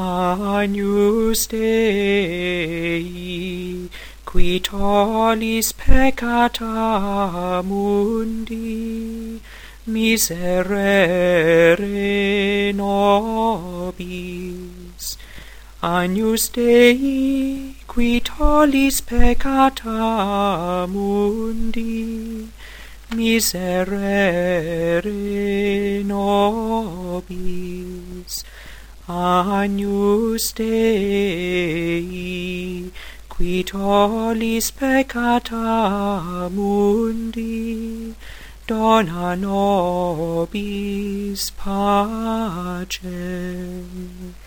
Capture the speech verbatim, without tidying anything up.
Agnus Dei, qui tollis peccata mundi, miserere nobis. Agnus Dei, qui tollis peccata mundi, miserere nobis. Agnus Dei, qui tollis peccata mundi, dona nobis pacem.